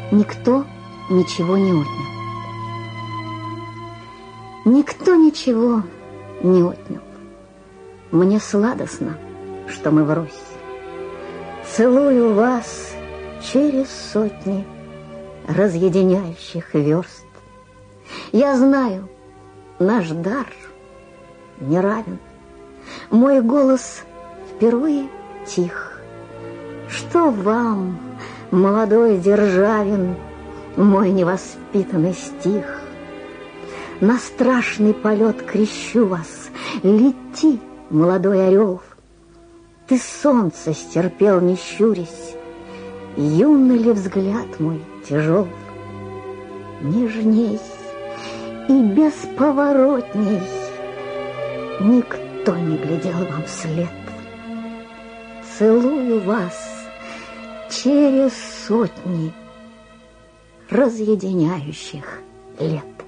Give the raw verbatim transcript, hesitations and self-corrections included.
никто ничего не отнял. Никто ничего не отнял. Мне сладостно, что мы врозь. Целую вас через сотни разъединяющих верст. Я знаю, наш дар не равен. Мой голос впервые тих. Что вам, молодой Державин, мой невоспитанный стих? На страшный полет крещу вас. Лети, молодой орел. Ты солнце стерпел, не щурясь. Юный ли взгляд мой тяжел? Нежней и бесповоротней никто не глядел вам вслед. Целую вас через сотни разъединяющих лет.